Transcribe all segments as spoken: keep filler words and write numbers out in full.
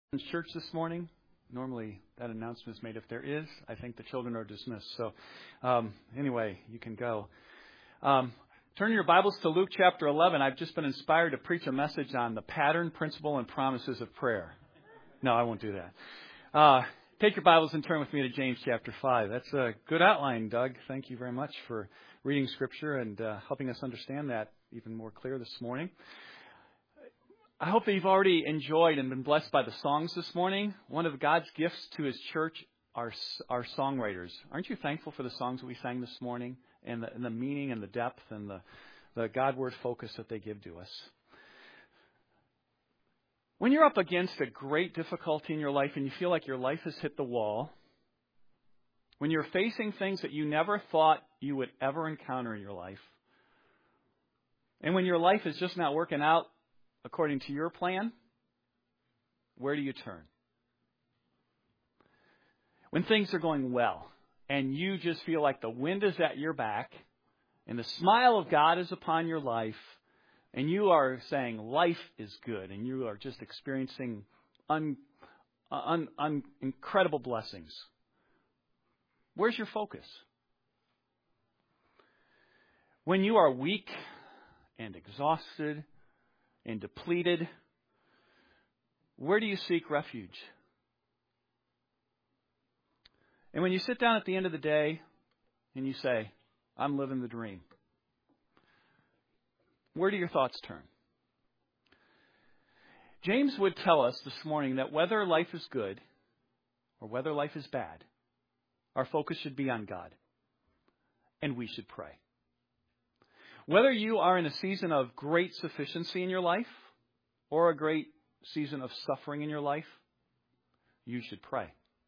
in church this morning. Normally that announcement is made. If there is, I think the children are dismissed. So um, anyway, you can go. Um, turn your Bibles to Luke chapter eleven. I've just been inspired to preach a message on the pattern, principle, and promises of prayer. No, I won't do that. Uh, take your Bibles and turn with me to James chapter five. That's a good outline, Doug. Thank you very much for reading Scripture and uh, helping us understand that even more clear this morning. I hope that you've already enjoyed and been blessed by the songs this morning. One of God's gifts to His church are our songwriters. Aren't you thankful for the songs that we sang this morning and the, and the meaning and the depth and the, the God-word focus that they give to us? When you're up against a great difficulty in your life and you feel like your life has hit the wall, when you're facing things that you never thought you would ever encounter in your life, and when your life is just not working out according to your plan, where do you turn? When things are going well and you just feel like the wind is at your back and the smile of God is upon your life and you are saying life is good and you are just experiencing un, un, un, incredible blessings, where's your focus? When you are weak and exhausted and depleted, where do you seek refuge? And when you sit down at the end of the day and you say, I'm living the dream, where do your thoughts turn? James would tell us this morning that whether life is good or whether life is bad, our focus should be on God, and we should pray. Whether you are in a season of great sufficiency in your life or a great season of suffering in your life, you should pray.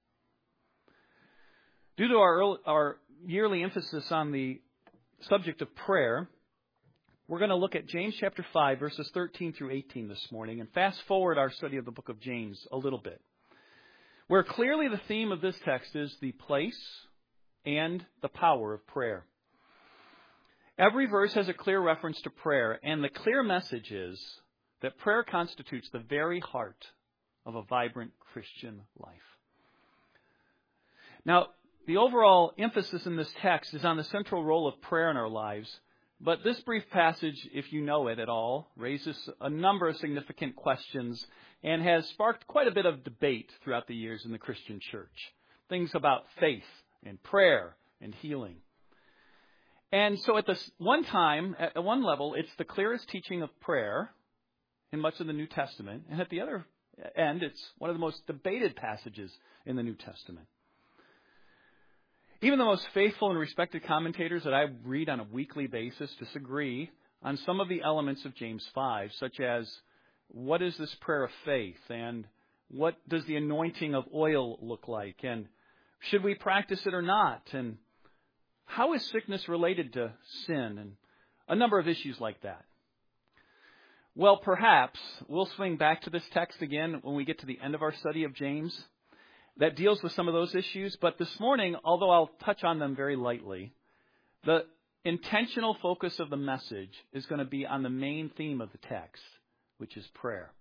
Due to our, early, our yearly emphasis on the subject of prayer, we're going to look at James chapter five, verses thirteen through eighteen this morning, and fast forward our study of the book of James a little bit, where clearly the theme of this text is the place and the power of prayer. Every verse has a clear reference to prayer, and the clear message is that prayer constitutes the very heart of a vibrant Christian life. Now, the overall emphasis in this text is on the central role of prayer in our lives, but this brief passage, if you know it at all, raises a number of significant questions and has sparked quite a bit of debate throughout the years in the Christian church. Things about faith and prayer and healing. And so at this one time, at one level, it's the clearest teaching of prayer in much of the New Testament. And at the other end, it's one of the most debated passages in the New Testament. Even the most faithful and respected commentators that I read on a weekly basis disagree on some of the elements of James five, such as what is this prayer of faith and what does the anointing of oil look like and should we practice it or not, and how is sickness related to sin, and a number of issues like that. Well, perhaps we'll swing back to this text again when we get to the end of our study of James that deals with some of those issues. But this morning, although I'll touch on them very lightly, the intentional focus of the message is going to be on the main theme of the text, which is prayer.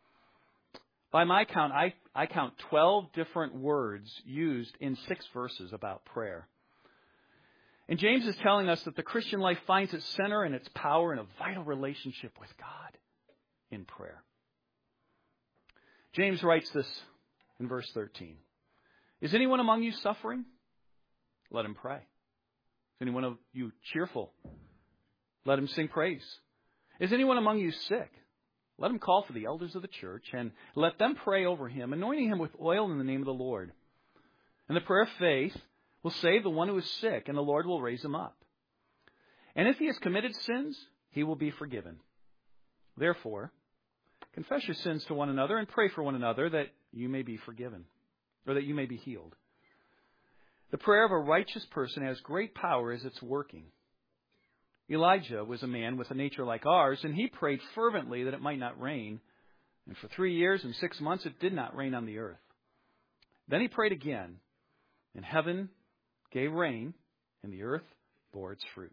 By my count, I, I count twelve different words used in six verses about prayer. And James is telling us that the Christian life finds its center and its power in a vital relationship with God in prayer. James writes this in verse thirteen. Is anyone among you suffering? Let him pray. Is anyone of you cheerful? Let him sing praise. Is anyone among you sick? Let him call for the elders of the church and let them pray over him, anointing him with oil in the name of the Lord. And the prayer of faith will save the one who is sick, and the Lord will raise him up. And if he has committed sins, he will be forgiven. Therefore, confess your sins to one another and pray for one another that you may be forgiven, or that you may be healed. The prayer of a righteous person has great power as it's working. Elijah was a man with a nature like ours, and he prayed fervently that it might not rain. And for three years and six months it did not rain on the earth. Then he prayed again, and heaven gave rain, and the earth bore its fruit.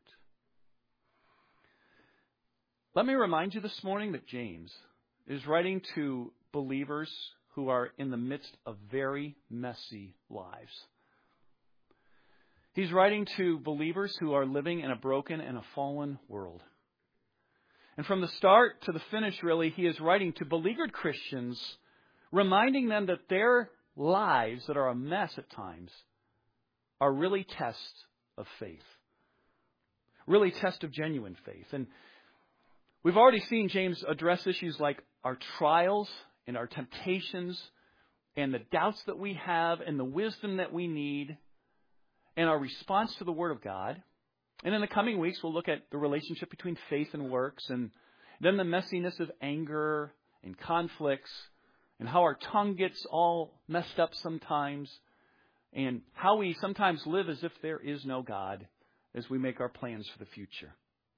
Let me remind you this morning that James is writing to believers who are in the midst of very messy lives. He's writing to believers who are living in a broken and a fallen world. And from the start to the finish, really, he is writing to beleaguered Christians, reminding them that their lives that are a mess at times are really tests of faith. Really tests of genuine faith. And we've already seen James address issues like our trials and our temptations and the doubts that we have and the wisdom that we need and our response to the Word of God. And in the coming weeks, we'll look at the relationship between faith and works, and then the messiness of anger and conflicts, and how our tongue gets all messed up sometimes, and how we sometimes live as if there is no God as we make our plans for the future.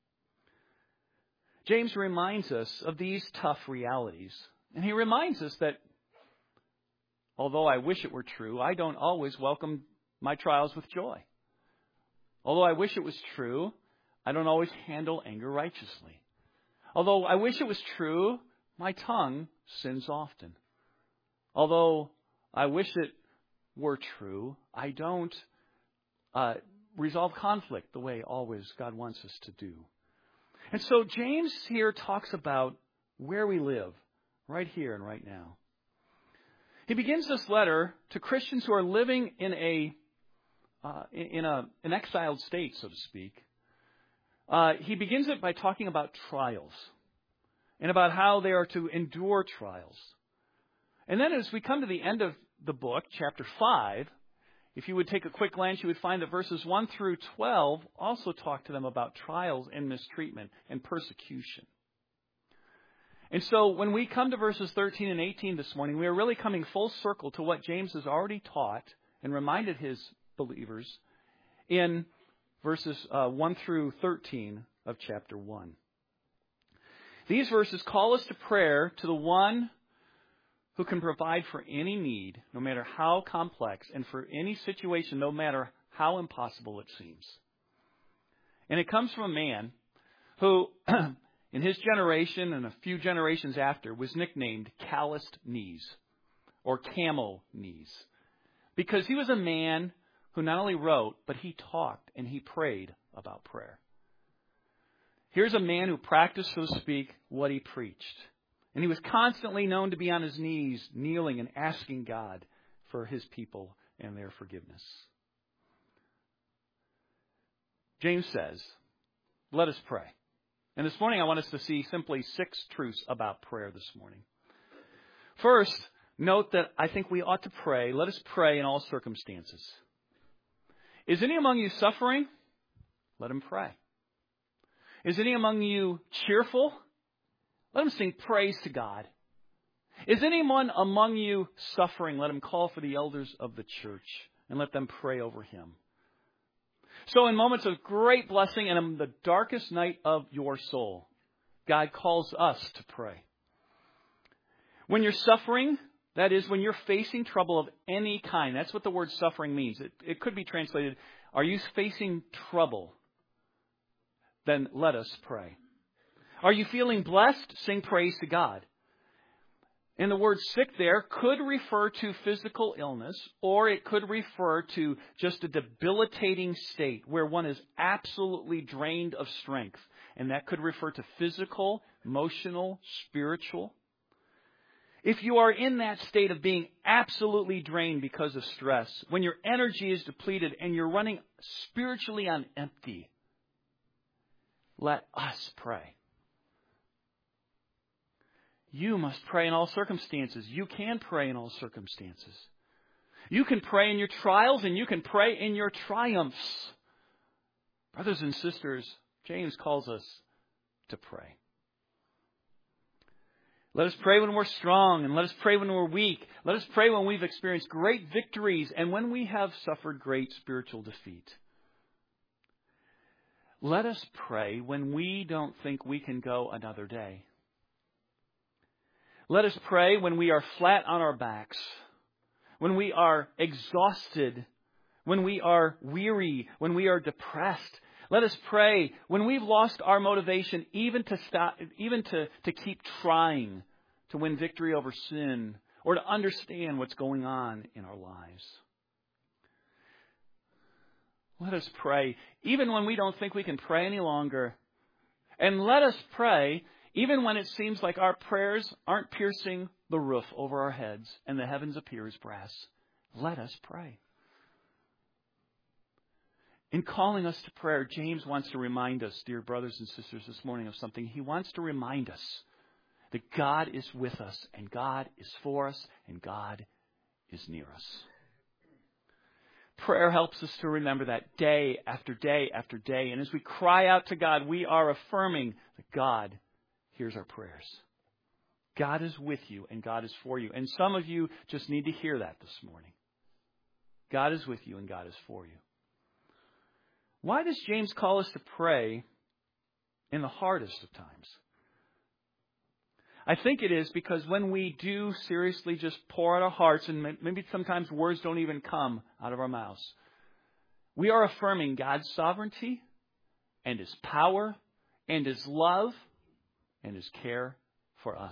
James reminds us of these tough realities, and he reminds us that although I wish it were true, I don't always welcome my trials with joy. Although I wish it was true, I don't always handle anger righteously. Although I wish it was true, my tongue sins often. Although I wish it were true, I don't uh, resolve conflict the way always God wants us to do. And so James here talks about where we live, right here and right now. He begins this letter to Christians who are living in a Uh, in a, an exiled state, so to speak. Uh, he begins it by talking about trials and about how they are to endure trials. And then as we come to the end of the book, chapter five, if you would take a quick glance, you would find that verses one through twelve also talk to them about trials and mistreatment and persecution. And so when we come to verses thirteen and eighteen this morning, we are really coming full circle to what James has already taught and reminded his believers in verses uh, one through thirteen of chapter one. These verses call us to prayer to the one who can provide for any need, no matter how complex, and for any situation, no matter how impossible it seems. And it comes from a man who, in his generation and a few generations after, was nicknamed Calloused Knees or Camel Knees, because he was a man who not only wrote, but he talked and he prayed about prayer. Here's a man who practiced, so to speak, what he preached. And he was constantly known to be on his knees, kneeling and asking God for his people and their forgiveness. James says, let us pray. And this morning I want us to see simply six truths about prayer this morning. First, note that I think we ought to pray. Let us pray in all circumstances. Is any among you suffering? Let him pray. Is any among you cheerful? Let him sing praise to God. Is anyone among you suffering? Let him call for the elders of the church and let them pray over him. So in moments of great blessing and in the darkest night of your soul, God calls us to pray. When you're suffering, that is, when you're facing trouble of any kind, that's what the word suffering means. It, it could be translated, are you facing trouble? Then let us pray. Are you feeling blessed? Sing praise to God. And the word sick there could refer to physical illness, or it could refer to just a debilitating state where one is absolutely drained of strength. And that could refer to physical, emotional, spiritual. If you are in that state of being absolutely drained because of stress, when your energy is depleted and you're running spiritually on empty, let us pray. You must pray in all circumstances. You can pray in all circumstances. You can pray in your trials and you can pray in your triumphs. Brothers and sisters, James calls us to pray. Let us pray when we're strong, and let us pray when we're weak. Let us pray when we've experienced great victories and when we have suffered great spiritual defeat. Let us pray when we don't think we can go another day. Let us pray when we are flat on our backs, when we are exhausted, when we are weary, when we are depressed. Let us pray when we've lost our motivation even to stop, even to, to keep trying to win victory over sin or to understand what's going on in our lives. Let us pray, even when we don't think we can pray any longer. And let us pray, even when it seems like our prayers aren't piercing the roof over our heads and the heavens appear as brass. Let us pray. In calling us to prayer, James wants to remind us, dear brothers and sisters, this morning of something. He wants to remind us that God is with us, and God is for us, and God is near us. Prayer helps us to remember that day after day after day. And as we cry out to God, we are affirming that God hears our prayers. God is with you, and God is for you. And some of you just need to hear that this morning. God is with you, and God is for you. Why does James call us to pray in the hardest of times? I think it is because when we do seriously just pour out our hearts, and maybe sometimes words don't even come out of our mouths, we are affirming God's sovereignty and His power and His love and His care for us.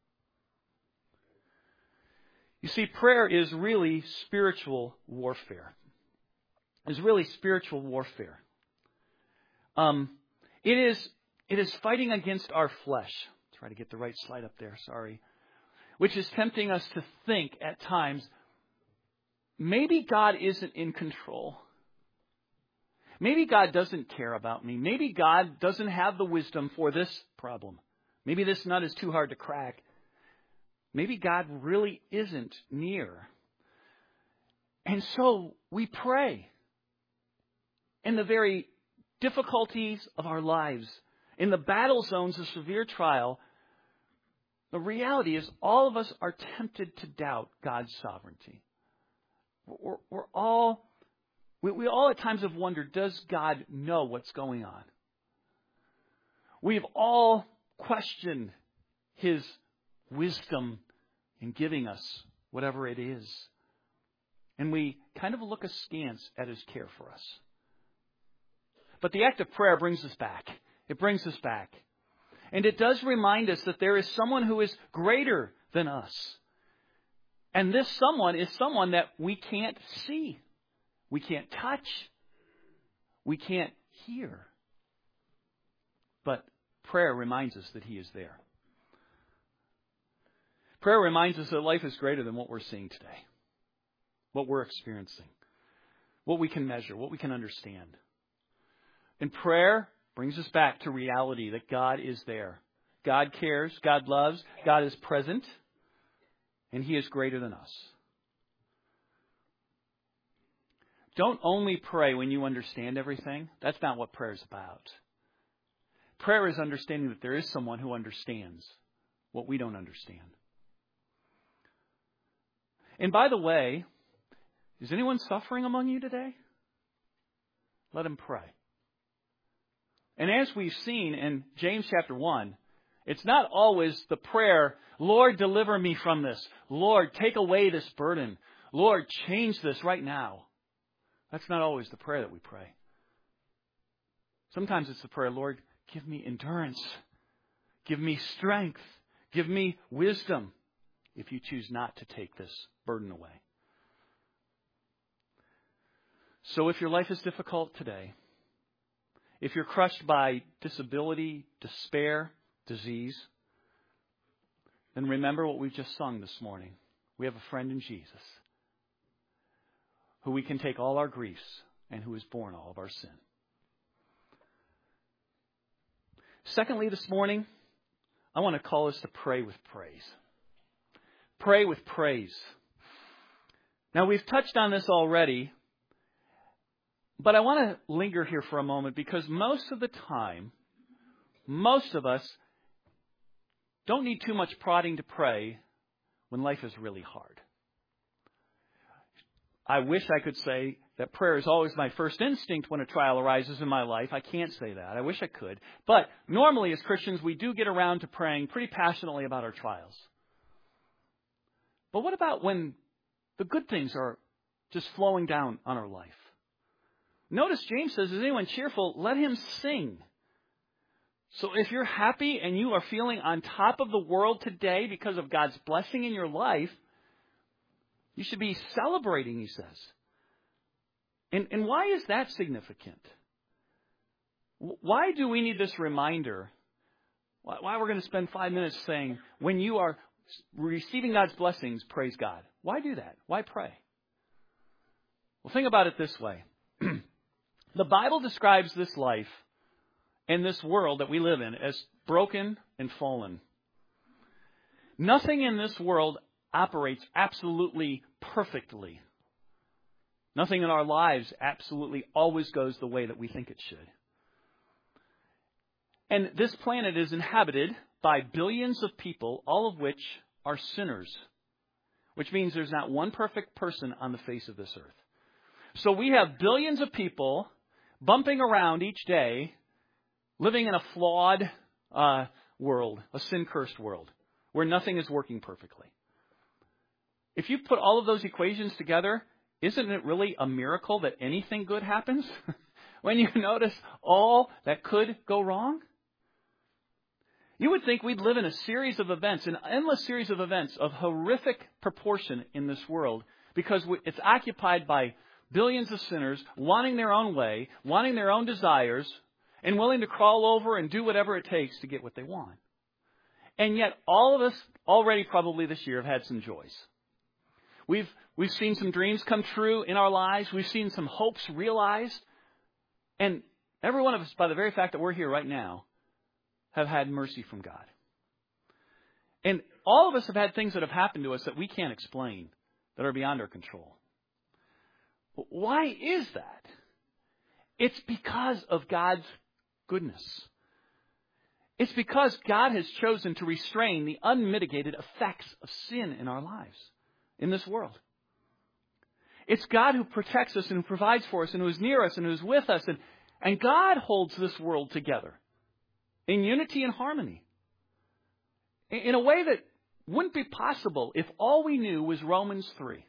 You see, prayer is really spiritual warfare. It's really spiritual warfare. Um, it is it is fighting against our flesh. Try to get the right slide up there, sorry. Which is tempting us to think at times, maybe God isn't in control. Maybe God doesn't care about me. Maybe God doesn't have the wisdom for this problem. Maybe this nut is too hard to crack. Maybe God really isn't near. And so we pray in the very difficulties of our lives, in the battle zones of severe trial. The reality is all of us are tempted to doubt God's sovereignty. We're, we're all, we, we all at times have wondered, does God know what's going on? We've all questioned His wisdom in giving us whatever it is. And we kind of look askance at His care for us. But the act of prayer brings us back. It brings us back. And it does remind us that there is someone who is greater than us. And this someone is someone that we can't see. We can't touch. We can't hear. But prayer reminds us that He is there. Prayer reminds us that life is greater than what we're seeing today. What we're experiencing. What we can measure. What we can understand. And prayer brings us back to reality that God is there. God cares. God loves. God is present. And He is greater than us. Don't only pray when you understand everything. That's not what prayer is about. Prayer is understanding that there is someone who understands what we don't understand. And by the way, is anyone suffering among you today? Let him pray. And as we've seen in James chapter one, it's not always the prayer, Lord, deliver me from this. Lord, take away this burden. Lord, change this right now. That's not always the prayer that we pray. Sometimes it's the prayer, Lord, give me endurance. Give me strength. Give me wisdom if you choose not to take this burden away. So if your life is difficult today, if you're crushed by disability, despair, disease, then remember what we've just sung this morning. We have a friend in Jesus who we can take all our griefs and who has borne all of our sin. Secondly, this morning, I want to call us to pray with praise. Pray with praise. Now, we've touched on this already, but I want to linger here for a moment because most of the time, most of us don't need too much prodding to pray when life is really hard. I wish I could say that prayer is always my first instinct when a trial arises in my life. I can't say that. I wish I could. But normally as Christians, we do get around to praying pretty passionately about our trials. But what about when the good things are just flowing down on our life? Notice James says, is anyone cheerful? Let him sing. So if you're happy and you are feeling on top of the world today because of God's blessing in your life, You should be celebrating, he says. And, and why is that significant? Why do we need this reminder? Why, why we're going to spend five minutes saying, when you are receiving God's blessings, praise God. Why do that? Why pray? Well, think about it this way. The Bible describes this life and this world that we live in as broken and fallen. Nothing in this world operates absolutely perfectly. Nothing in our lives absolutely always goes the way that we think it should. And this planet is inhabited by billions of people, all of which are sinners, which means there's not one perfect person on the face of this earth. So we have billions of people bumping around each day, living in a flawed uh, world, a sin-cursed world, where nothing is working perfectly. If you put all of those equations together, isn't it really a miracle that anything good happens? When you notice all that could go wrong? You would think we'd live in a series of events, an endless series of events of horrific proportion in this world, because it's occupied by billions of sinners wanting their own way, wanting their own desires, and willing to crawl over and do whatever it takes to get what they want. And yet all of us already probably this year have had some joys. We've we've seen some dreams come true in our lives. We've seen some hopes realized. And every one of us, by the very fact that we're here right now, have had mercy from God. And all of us have had things that have happened to us that we can't explain, that are beyond our control. Why is that? It's because of God's goodness. It's because God has chosen to restrain the unmitigated effects of sin in our lives, in this world. It's God who protects us and who provides for us and who is near us and who is with us. And, and God holds this world together in unity and harmony in, in a way that wouldn't be possible if all we knew was Romans three.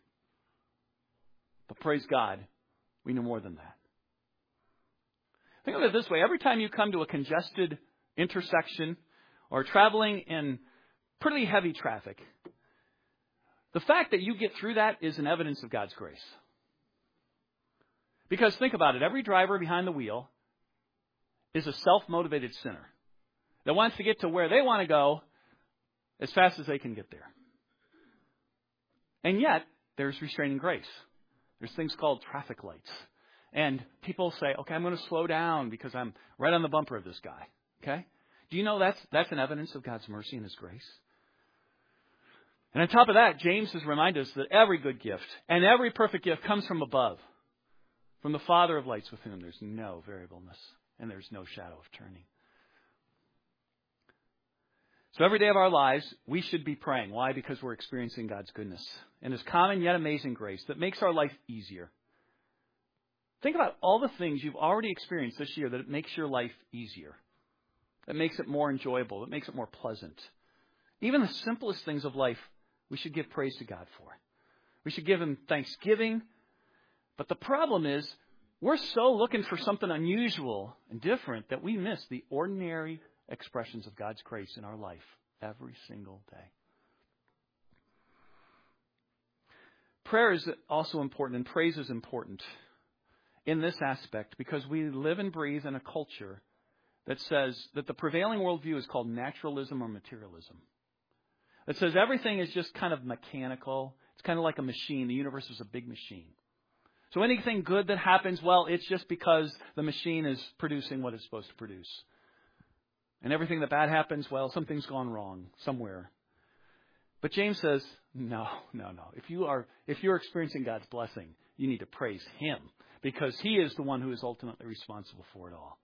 But praise God, we know more than that. Think of it this way. Every time you come to a congested intersection or traveling in pretty heavy traffic, the fact that you get through that is an evidence of God's grace. Because think about it. Every driver behind the wheel is a self-motivated sinner that wants to get to where they want to go as fast as they can get there. And yet, there's restraining grace. There's things called traffic lights. And people say, okay, I'm going to slow down because I'm right on the bumper of this guy. Okay? Do you know that's that's an evidence of God's mercy and His grace? And on top of that, James has reminded us that every good gift and every perfect gift comes from above, from the Father of lights, with whom there's no variableness and there's no shadow of turning. So every day of our lives, we should be praying. Why? Because we're experiencing God's goodness and His common yet amazing grace that makes our life easier. Think about all the things you've already experienced this year that makes your life easier, that makes it more enjoyable, that makes it more pleasant. Even the simplest things of life, we should give praise to God for. We should give Him thanksgiving. But the problem is, we're so looking for something unusual and different that we miss the ordinary expressions of God's grace in our life every single day. Prayer is also important, and praise is important in this aspect because we live and breathe in a culture that says that the prevailing worldview is called naturalism or materialism. It says everything is just kind of mechanical. It's kind of like a machine. The universe is a big machine. So anything good that happens, well, it's just because the machine is producing what it's supposed to produce. And everything that bad happens, well, something's gone wrong somewhere. But James says, no, no, no. If you are, if you're experiencing God's blessing, you need to praise Him because He is the one who is ultimately responsible for it all.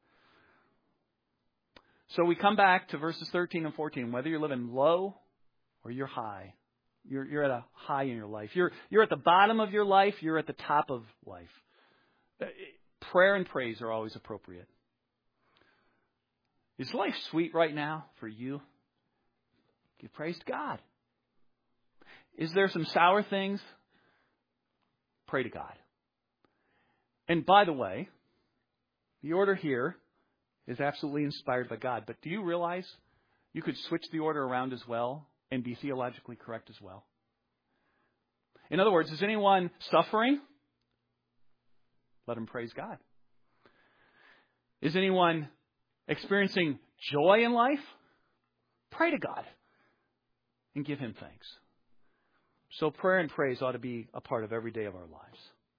So we come back to verses thirteen and fourteen. Whether you're living low or you're high, you're, you're at a high in your life. You're, you're at the bottom of your life. You're at the top of life. Prayer and praise are always appropriate. Is life sweet right now for you? Give praise to God. Is there some sour things? Pray to God. And by the way, the order here is absolutely inspired by God. But do you realize you could switch the order around as well and be theologically correct as well? In other words, is anyone suffering? Let him praise God. Is anyone experiencing joy in life? Pray to God and give Him thanks. So prayer and praise ought to be a part of every day of our lives.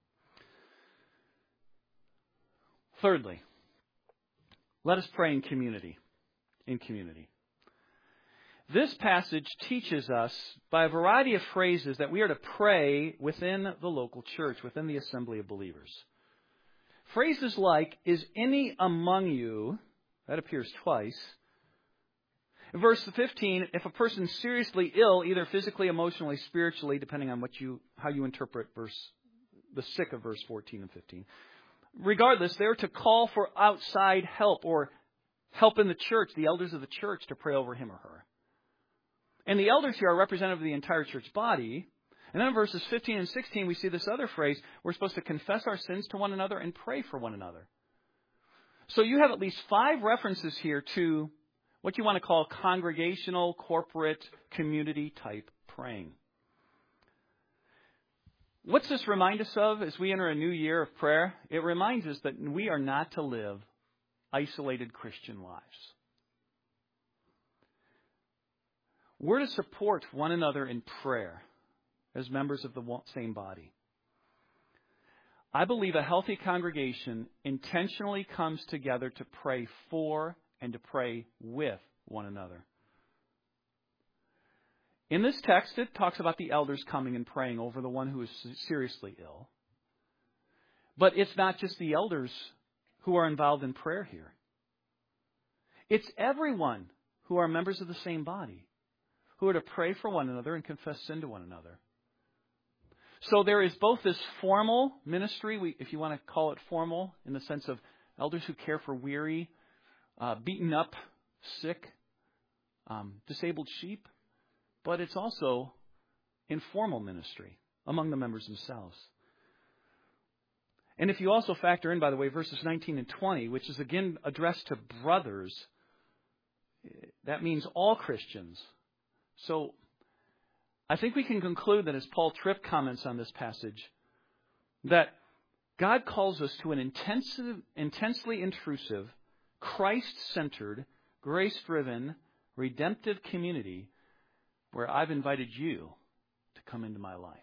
Thirdly, let us pray in community. In community. This passage teaches us by a variety of phrases that we are to pray within the local church, within the assembly of believers. Phrases like, is any among you, that appears twice. In verse fifteen, if a person's seriously ill, either physically, emotionally, spiritually, depending on what you how you interpret verse the sick of verse fourteen and fifteen. Regardless, they're to call for outside help or help in the church, the elders of the church, to pray over him or her. And the elders here are representative of the entire church body. And then in verses fifteen and sixteen, we see this other phrase. We're supposed to confess our sins to one another and pray for one another. So you have at least five references here to what you want to call congregational, corporate, community type praying. What's this remind us of as we enter a new year of prayer? It reminds us that we are not to live isolated Christian lives. We're to support one another in prayer as members of the same body. I believe a healthy congregation intentionally comes together to pray for and to pray with one another. In this text, it talks about the elders coming and praying over the one who is seriously ill. But it's not just the elders who are involved in prayer here. It's everyone who are members of the same body who are to pray for one another and confess sin to one another. So there is both this formal ministry, we, if you want to call it formal, in the sense of elders who care for weary, uh, beaten up, sick, um, disabled sheep. But it's also informal ministry among the members themselves. And if you also factor in, by the way, verses nineteen and twenty, which is again addressed to brothers, that means all Christians. So I think we can conclude that as Paul Tripp comments on this passage, that God calls us to an intensive, intensely intrusive, Christ-centered, grace-driven, redemptive community where I've invited you to come into my life.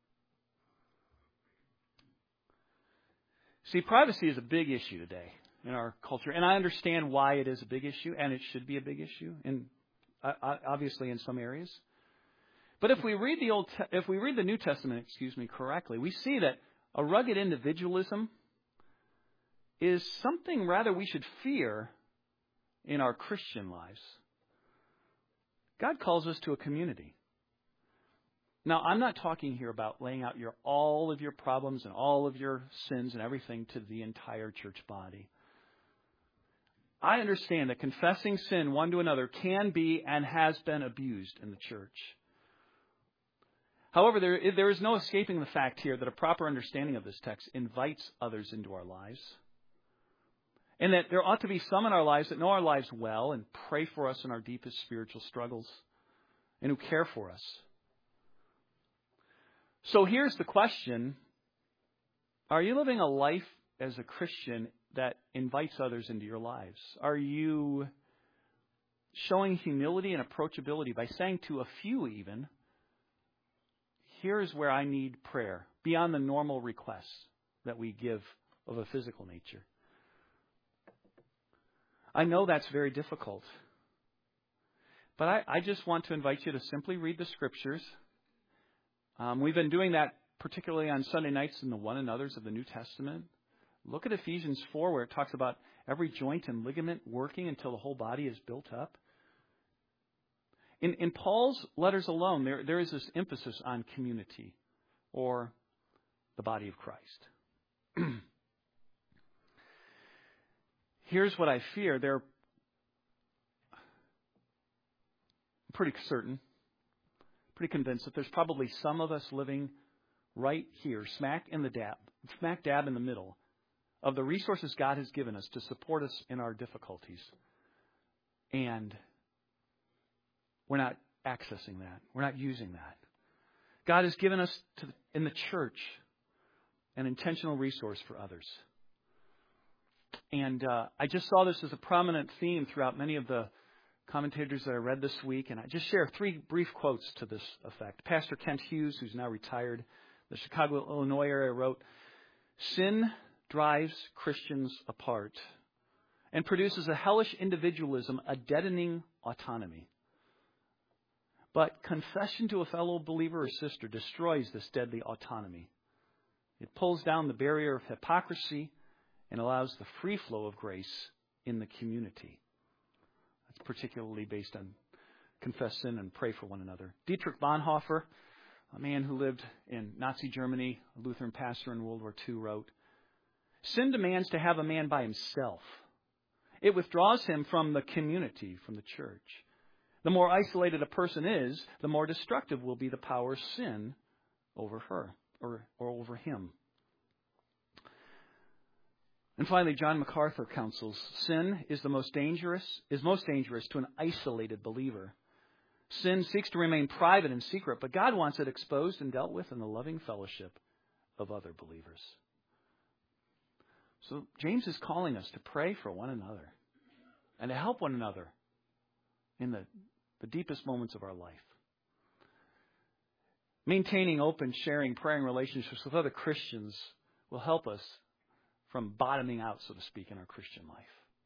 See, privacy is a big issue today in our culture, and I understand why it is a big issue, and it should be a big issue, in, uh, obviously in some areas. But if we read the old, te- if we read the New Testament, excuse me, correctly, we see that a rugged individualism is something rather we should fear in our Christian lives. God calls us to a community. Now, I'm not talking here about laying out your all of your problems and all of your sins and everything to the entire church body. I understand that confessing sin one to another can be and has been abused in the church. However, there, there is no escaping the fact here that a proper understanding of this text invites others into our lives. And that there ought to be some in our lives that know our lives well and pray for us in our deepest spiritual struggles and who care for us. So here's the question. Are you living a life as a Christian that invites others into your lives? Are you showing humility and approachability by saying to a few even, here's where I need prayer, beyond the normal requests that we give of a physical nature? I know that's very difficult. But I, I just want to invite you to simply read the Scriptures. Um, we've been doing that particularly on Sunday nights in the one another's of the New Testament. Look at Ephesians four, where it talks about every joint and ligament working until the whole body is built up. In, in Paul's letters alone, there, there is this emphasis on community or the body of Christ. Here's what I fear. They're pretty certain, pretty convinced that there's probably some of us living right here, smack in the dab, smack dab in the middle of the resources God has given us to support us in our difficulties. And we're not accessing that. We're not using that. God has given us to, in the church an intentional resource for others. And uh, I just saw this as a prominent theme throughout many of the commentators that I read this week. And I just share three brief quotes to this effect. Pastor Kent Hughes, who's now retired, the Chicago, Illinois area, wrote, "Sin drives Christians apart and produces a hellish individualism, a deadening autonomy. But confession to a fellow believer or sister destroys this deadly autonomy. It pulls down the barrier of hypocrisy and allows the free flow of grace in the community." That's particularly based on confess sin and pray for one another. Dietrich Bonhoeffer, a man who lived in Nazi Germany, a Lutheran pastor in World War Two, wrote, "Sin demands to have a man by himself. It withdraws him from the community, from the church. The more isolated a person is, the more destructive will be the power of sin over her or, or over him." And finally, John MacArthur counsels, "Sin is the most dangerous, is most dangerous to an isolated believer. Sin seeks to remain private and secret, but God wants it exposed and dealt with in the loving fellowship of other believers." So James is calling us to pray for one another and to help one another in the, the deepest moments of our life. Maintaining open, sharing, praying relationships with other Christians will help us from bottoming out, so to speak, in our Christian life.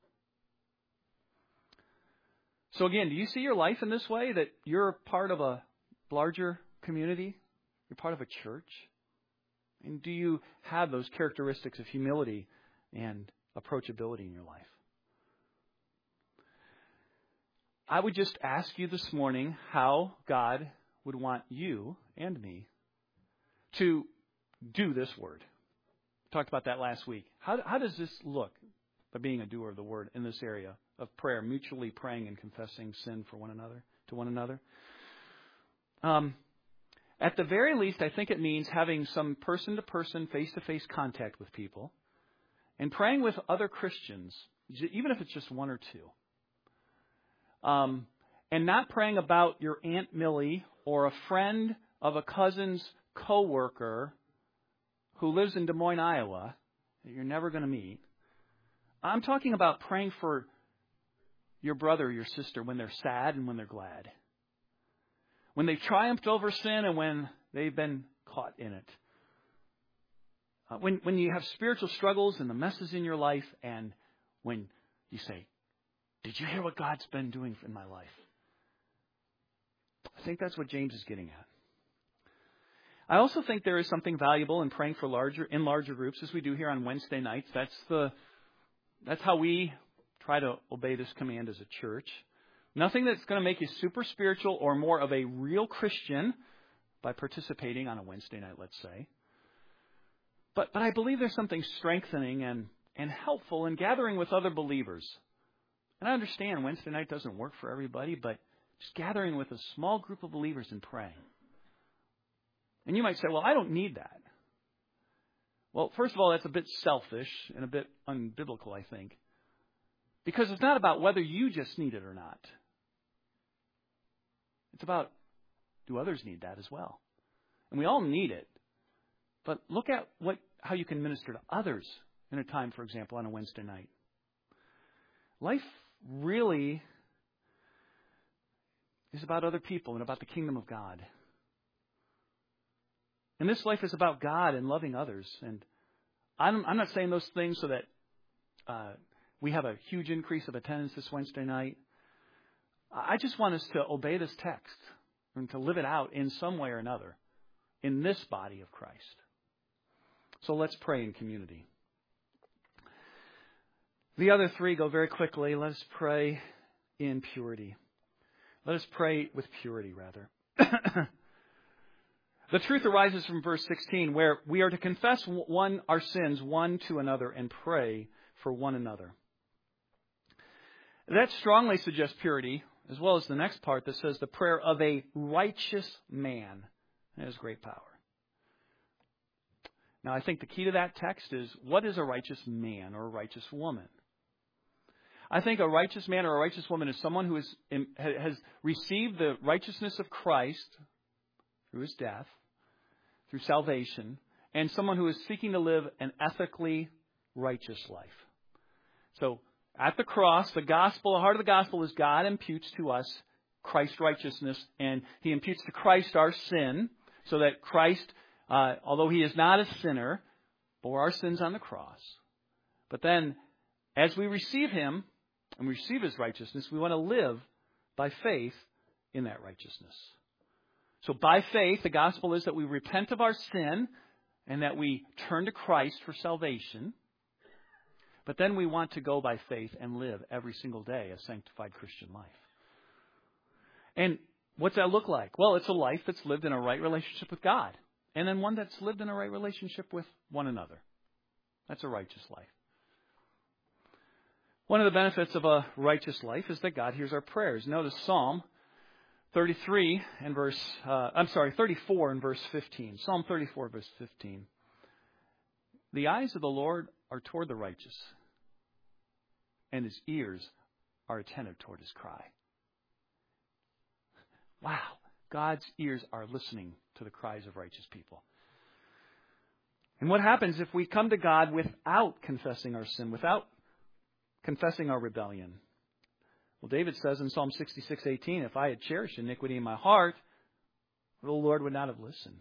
So again, do you see your life in this way, that you're part of a larger community? You're part of a church? And do you have those characteristics of humility and approachability in your life? I would just ask you this morning how God would want you and me to do this word. We talked about that last week. How, how does this look by being a doer of the word in this area of prayer, mutually praying and confessing sin for one another, to one another? Um, at the very least, I think it means having some person-to-person, face-to-face contact with people and praying with other Christians, even if it's just one or two. Um, and not praying about your Aunt Millie or a friend of a cousin's coworker who lives in Des Moines, Iowa, that you're never going to meet. I'm talking about praying for your brother or your sister when they're sad and when they're glad. When they've triumphed over sin and when they've been caught in it. Uh, when, when you have spiritual struggles and the messes in your life, and when you say, "Did you hear what God's been doing in my life?" I think that's what James is getting at. I also think there is something valuable in praying for larger in larger groups, as we do here on Wednesday nights. That's the that's how we try to obey this command as a church. Nothing that's going to make you super spiritual or more of a real Christian by participating on a Wednesday night, let's say. But but I believe there's something strengthening and, and helpful in gathering with other believers. And I understand Wednesday night doesn't work for everybody, but just gathering with a small group of believers and praying. And you might say, "Well, I don't need that." Well, first of all, that's a bit selfish and a bit unbiblical, I think. Because it's not about whether you just need it or not. It's about, do others need that as well? And we all need it. But look at what how you can minister to others in a time, for example, on a Wednesday night. Life really is about other people and about the kingdom of God. And this life is about God and loving others. And I'm, I'm not saying those things so that uh, we have a huge increase of attendance this Wednesday night. I just want us to obey this text and to live it out in some way or another in this body of Christ. So let's pray in community. The other three go very quickly. Let us pray in purity. Let us pray with purity, rather. The truth arises from verse sixteen, where we are to confess one our sins one to another and pray for one another. That strongly suggests purity, as well as the next part that says the prayer of a righteous man has great power. Now, I think the key to that text is, what is a righteous man or a righteous woman? I think a righteous man or a righteous woman is someone who is, has received the righteousness of Christ through his death, through salvation, and someone who is seeking to live an ethically righteous life. So, at the cross, the gospel, the heart of the gospel is God imputes to us Christ's righteousness, and He imputes to Christ our sin, so that Christ, uh, although He is not a sinner, bore our sins on the cross. But then, as we receive Him, and we receive His righteousness, we want to live by faith in that righteousness. So by faith, the gospel is that we repent of our sin, and that we turn to Christ for salvation. But then we want to go by faith and live every single day a sanctified Christian life. And what's that look like? Well, it's a life that's lived in a right relationship with God. And then one that's lived in a right relationship with one another. That's a righteous life. One of the benefits of a righteous life is that God hears our prayers. Notice Psalm thirty-three and verse, uh, I'm sorry, thirty-four and verse fifteen. Psalm thirty-four, verse fifteen. The eyes of the Lord are toward the righteous, and His ears are attentive toward his cry. Wow, God's ears are listening to the cries of righteous people. And what happens if we come to God without confessing our sin, without confessing our rebellion? Well, David says in Psalm sixty-six eighteen, if I had cherished iniquity in my heart, the Lord would not have listened.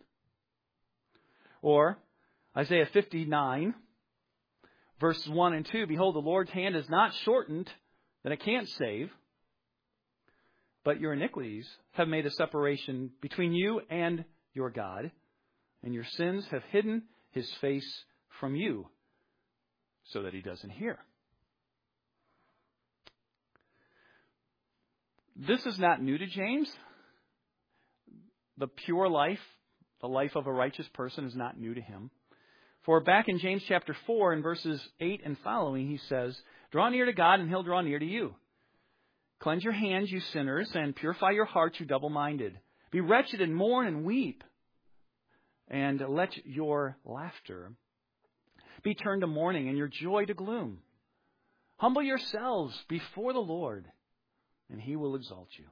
Or Isaiah fifty-nine, verse one and two, behold, the Lord's hand is not shortened, that it can't save, but your iniquities have made a separation between you and your God, and your sins have hidden His face from you, so that He doesn't hear. This is not new to James. The pure life, the life of a righteous person, is not new to him. For back in James chapter four, in verses eight and following, he says, draw near to God, and He'll draw near to you. Cleanse your hands, you sinners, and purify your hearts, you double-minded. Be wretched and mourn and weep, and let your laughter be turned to mourning and your joy to gloom. Humble yourselves before the Lord, and He will exalt you.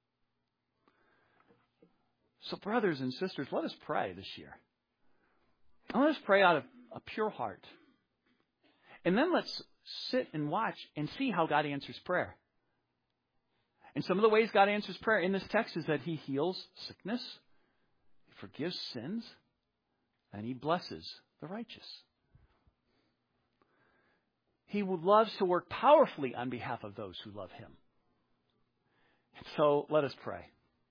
So, brothers and sisters, let us pray this year. And let us pray out of a pure heart. And then let's sit and watch and see how God answers prayer. And some of the ways God answers prayer in this text is that He heals sickness, He forgives sins, and He blesses the righteous. He loves to work powerfully on behalf of those who love Him. So let us pray.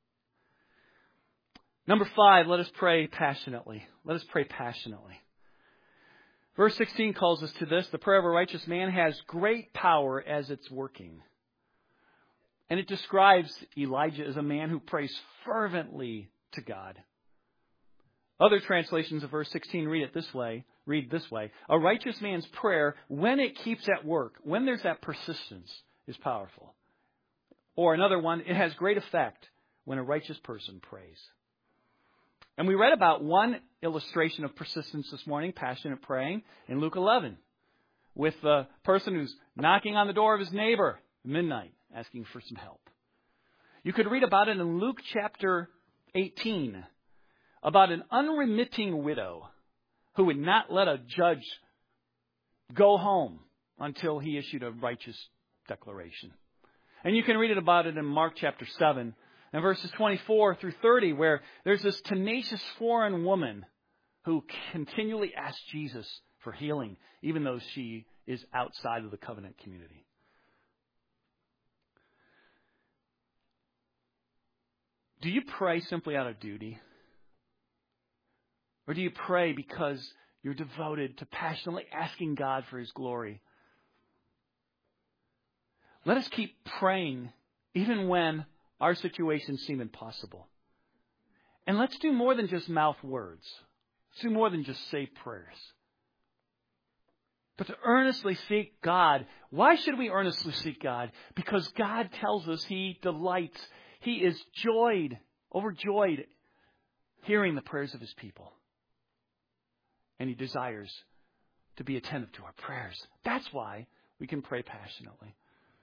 Number five, let us pray passionately. Let us pray passionately. Verse sixteen calls us to this. The prayer of a righteous man has great power as it's working. And it describes Elijah as a man who prays fervently to God. Other translations of verse sixteen read it this way. Read this way. A righteous man's prayer, when it keeps at work, when there's that persistence, is powerful. Or another one, it has great effect when a righteous person prays. And we read about one illustration of persistence this morning, passionate praying, in Luke eleven, with the person who's knocking on the door of his neighbor at midnight, asking for some help. You could read about it in Luke chapter eighteen, about an unremitting widow who would not let a judge go home until he issued a righteous declaration. And you can read it about it in Mark chapter seven, and verses twenty-four through thirty, where there's this tenacious foreign woman who continually asks Jesus for healing, even though she is outside of the covenant community. Do you pray simply out of duty? Or do you pray because you're devoted to passionately asking God for His glory? Let us keep praying even when our situations seem impossible. And let's do more than just mouth words. Let's do more than just say prayers. But to earnestly seek God. Why should we earnestly seek God? Because God tells us He delights. He is joyed, overjoyed, hearing the prayers of His people. And He desires to be attentive to our prayers. That's why we can pray passionately.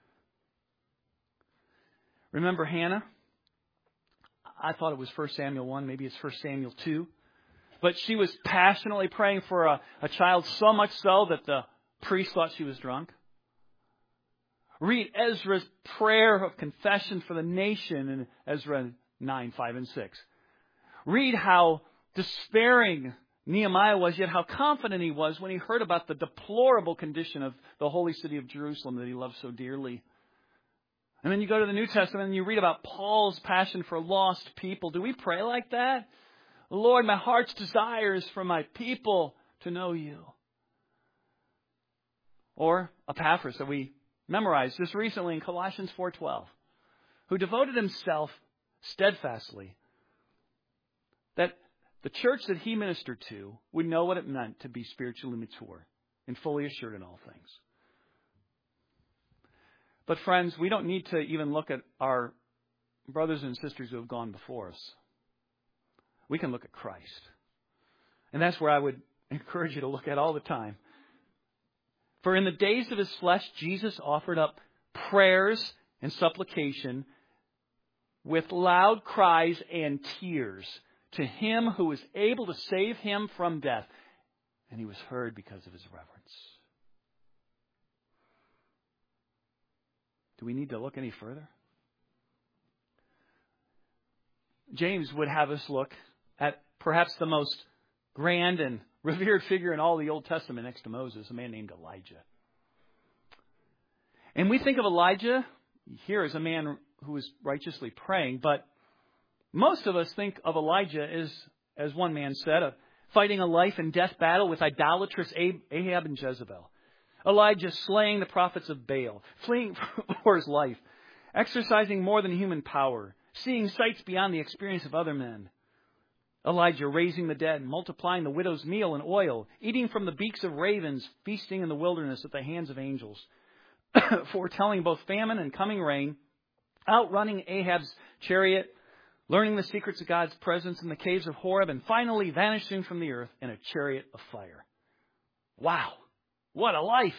Remember Hannah? I thought it was First Samuel one, maybe it's First Samuel two. But she was passionately praying for a, a child, so much so that the priest thought she was drunk. Read Ezra's prayer of confession for the nation in Ezra nine, five, and six. Read how despairing Nehemiah was, yet how confident he was when he heard about the deplorable condition of the holy city of Jerusalem that he loved so dearly. And then you go to the New Testament and you read about Paul's passion for lost people. Do we pray like that? Lord, my heart's desire is for my people to know you. Or Epaphras that we memorized just recently in Colossians four twelve, who devoted himself steadfastly that the church that he ministered to would know what it meant to be spiritually mature and fully assured in all things. But friends, we don't need to even look at our brothers and sisters who have gone before us. We can look at Christ. And that's where I would encourage you to look at all the time. For in the days of his flesh, Jesus offered up prayers and supplication with loud cries and tears to him who was able to save him from death. And he was heard because of his reverence. Do we need to look any further? James would have us look at perhaps the most grand and revered figure in all the Old Testament next to Moses, a man named Elijah. And we think of Elijah here as a man who was righteously praying, but most of us think of Elijah as, as one man said, of fighting a life and death battle with idolatrous Ahab and Jezebel. Elijah slaying the prophets of Baal, fleeing for his life, exercising more than human power, seeing sights beyond the experience of other men. Elijah raising the dead, multiplying the widow's meal and oil, eating from the beaks of ravens, feasting in the wilderness at the hands of angels, foretelling both famine and coming rain, outrunning Ahab's chariot, learning the secrets of God's presence in the caves of Horeb, and finally vanishing from the earth in a chariot of fire. Wow, what a life!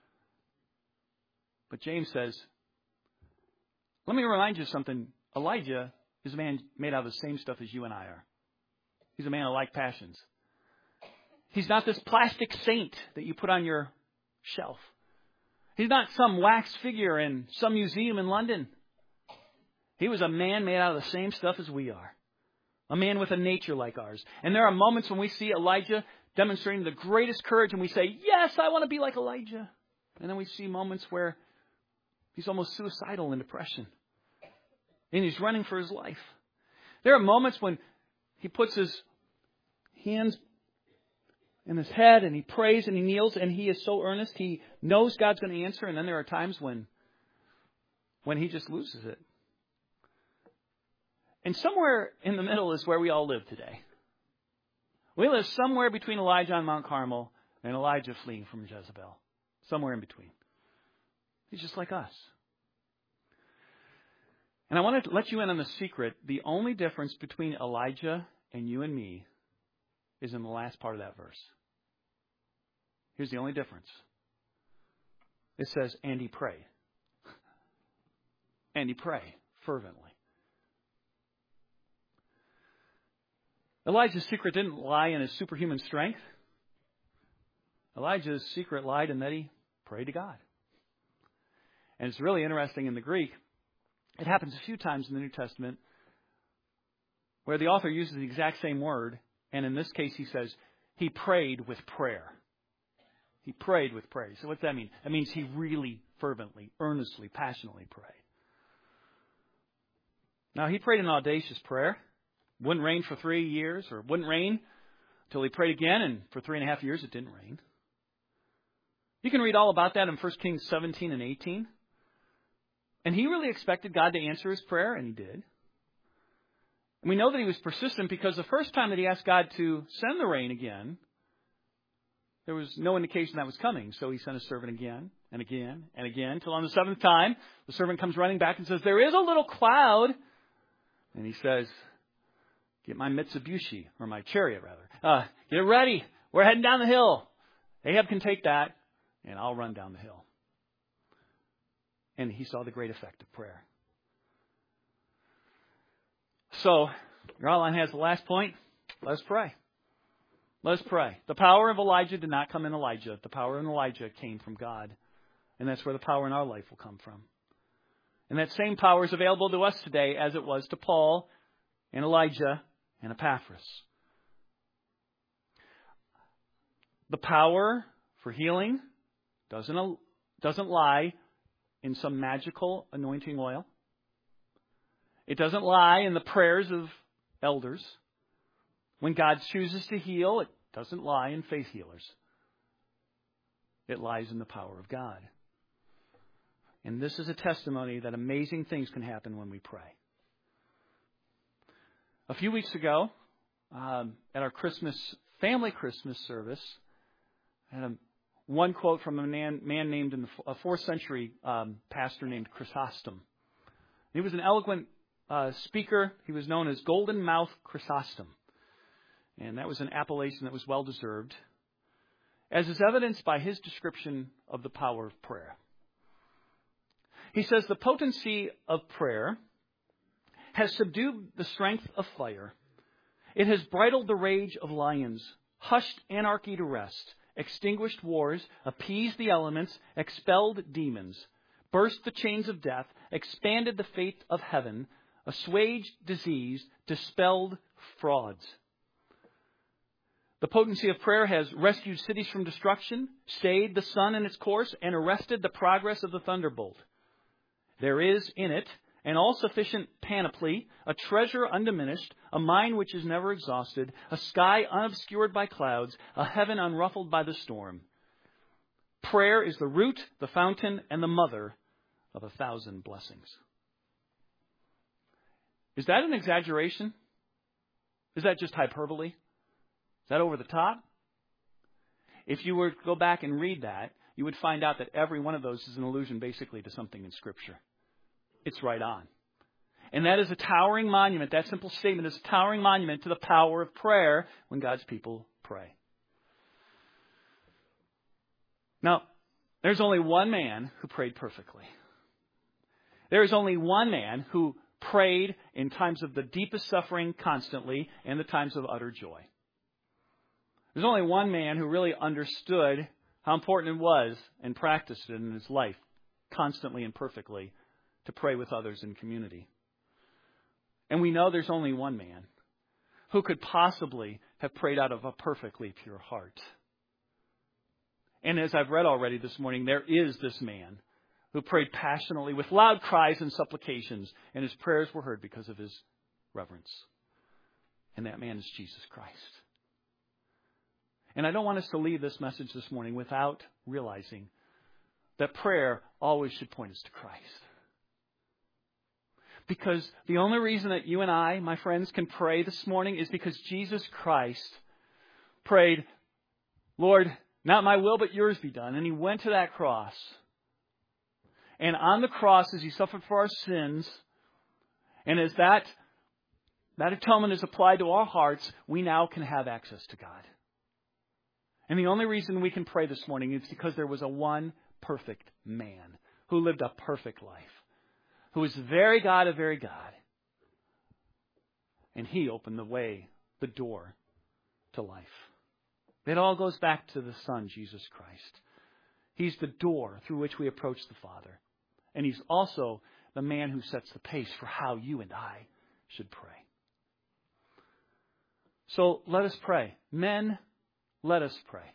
But James says, let me remind you of something. Elijah is a man made out of the same stuff as you and I are. He's a man of like passions. He's not this plastic saint that you put on your shelf. He's not some wax figure in some museum in London. He was a man made out of the same stuff as we are. A man with a nature like ours. And there are moments when we see Elijah demonstrating the greatest courage and we say, yes, I want to be like Elijah. And then we see moments where he's almost suicidal in depression. And he's running for his life. There are moments when he puts his hands in his head and he prays and he kneels and he is so earnest. He knows God's going to answer. And then there are times when, when he just loses it. And somewhere in the middle is where we all live today. We live somewhere between Elijah on Mount Carmel and Elijah fleeing from Jezebel. Somewhere in between. He's just like us. And I want to let you in on the secret. The only difference between Elijah and you and me is in the last part of that verse. Here's the only difference. It says, and he prayed. And he prayed fervently. Elijah's secret didn't lie in his superhuman strength. Elijah's secret lied in that he prayed to God. And it's really interesting in the Greek. It happens a few times in the New Testament where the author uses the exact same word. And in this case, he says, he prayed with prayer. He prayed with prayer. So what's that mean? That means he really fervently, earnestly, passionately prayed. Now, he prayed an audacious prayer. Wouldn't rain for three years, or wouldn't rain until he prayed again, and for three and a half years it didn't rain. You can read all about that in First Kings seventeen and eighteen. And he really expected God to answer his prayer, and he did. And we know that he was persistent because the first time that he asked God to send the rain again, there was no indication that was coming. So he sent his servant again and again and again, until on the seventh time, the servant comes running back and says, there is a little cloud. And he says, get my Mitsubishi, or my chariot rather. Uh, get it ready. We're heading down the hill. Ahab can take that, and I'll run down the hill. And he saw the great effect of prayer. So, your outline has the last point. Let's pray. Let's pray. The power of Elijah did not come in Elijah. The power in Elijah came from God. And that's where the power in our life will come from. And that same power is available to us today as it was to Paul and Elijah and Epaphras. The power for healing doesn't, doesn't lie in some magical anointing oil. It doesn't lie in the prayers of elders. When God chooses to heal, it doesn't lie in faith healers. It lies in the power of God. And this is a testimony that amazing things can happen when we pray. A few weeks ago, um, at our Christmas family Christmas service, I had a, one quote from a man, man named in the a fourth century um, pastor named Chrysostom. He was an eloquent uh, speaker. He was known as Golden Mouth Chrysostom. And that was an appellation that was well deserved, as is evidenced by his description of the power of prayer. He says, the potency of prayer has subdued the strength of fire. It has bridled the rage of lions, hushed anarchy to rest, extinguished wars, appeased the elements, expelled demons, burst the chains of death, expanded the fate of heaven, assuaged disease, dispelled frauds. The potency of prayer has rescued cities from destruction, stayed the sun in its course, and arrested the progress of the thunderbolt. There is in it an all-sufficient panoply, a treasure undiminished, a mind which is never exhausted, a sky unobscured by clouds, a heaven unruffled by the storm. Prayer is the root, the fountain, and the mother of a thousand blessings. Is that an exaggeration? Is that just hyperbole? Is that over the top? If you were to go back and read that, you would find out that every one of those is an allusion basically to something in Scripture. It's right on. And that is a towering monument. That simple statement is a towering monument to the power of prayer when God's people pray. Now, there's only one man who prayed perfectly. There is only one man who prayed in times of the deepest suffering constantly and the times of utter joy. There's only one man who really understood how important it was and practiced it in his life constantly and perfectly to pray with others in community. And we know there's only one man who could possibly have prayed out of a perfectly pure heart. And as I've read already this morning, there is this man who prayed passionately with loud cries and supplications, and his prayers were heard because of his reverence. And that man is Jesus Christ. And I don't want us to leave this message this morning without realizing that prayer always should point us to Christ. Because the only reason that you and I, my friends, can pray this morning is because Jesus Christ prayed, Lord, not my will but yours be done. And he went to that cross. And on the cross, as he suffered for our sins, and as that, that atonement is applied to our hearts, we now can have access to God. And the only reason we can pray this morning is because there was a one perfect man who lived a perfect life, who was very God of very God. And he opened the way, the door to life. It all goes back to the Son, Jesus Christ. He's the door through which we approach the Father. And he's also the man who sets the pace for how you and I should pray. So let us pray. Men, let us pray.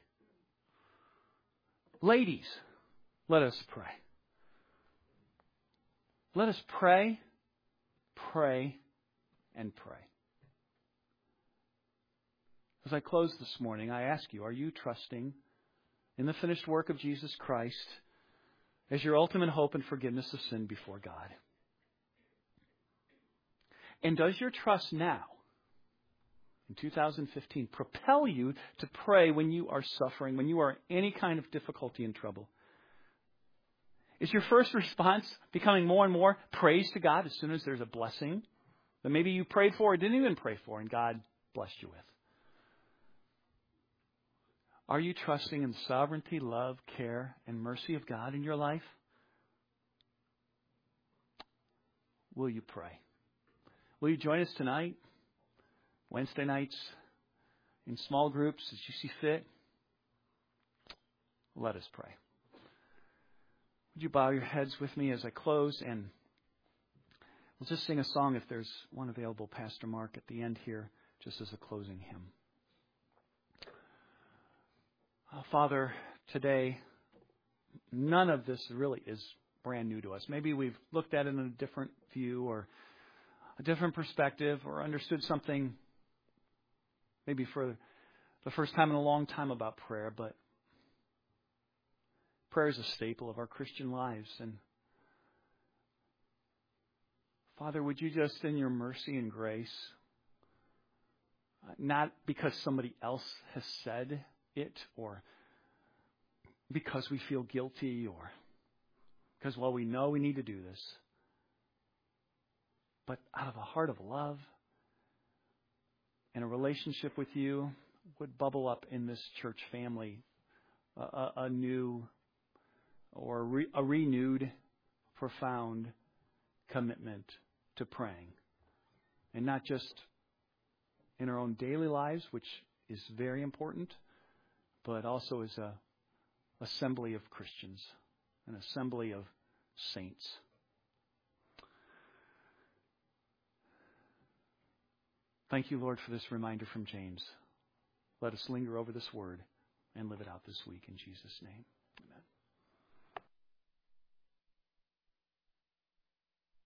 Ladies, let us pray. Let us pray, pray, and pray. As I close this morning, I ask you, are you trusting in the finished work of Jesus Christ as your ultimate hope and forgiveness of sin before God? And does your trust now, in two thousand fifteen, propel you to pray when you are suffering, when you are in any kind of difficulty and trouble? Is your first response becoming more and more praise to God as soon as there's a blessing that maybe you prayed for or didn't even pray for and God blessed you with? Are you trusting in the sovereignty, love, care, and mercy of God in your life? Will you pray? Will you join us tonight, Wednesday nights, in small groups as you see fit. Let us pray. Would you bow your heads with me as I close, and we'll just sing a song if there's one available, Pastor Mark, at the end here, just as a closing hymn. Oh, Father, today, none of this really is brand new to us. Maybe we've looked at it in a different view or a different perspective or understood something maybe for the first time in a long time about prayer, but prayer is a staple of our Christian lives. And Father, would you just in your mercy and grace, not because somebody else has said it or because we feel guilty or because, well, we know we need to do this, but out of a heart of love and a relationship with you would bubble up in this church family a, a, a new or re, a renewed, profound commitment to praying. And not just in our own daily lives, which is very important, but also as a assembly of Christians, an assembly of saints. Thank you, Lord, for this reminder from James. Let us linger over this word and live it out this week in Jesus' name.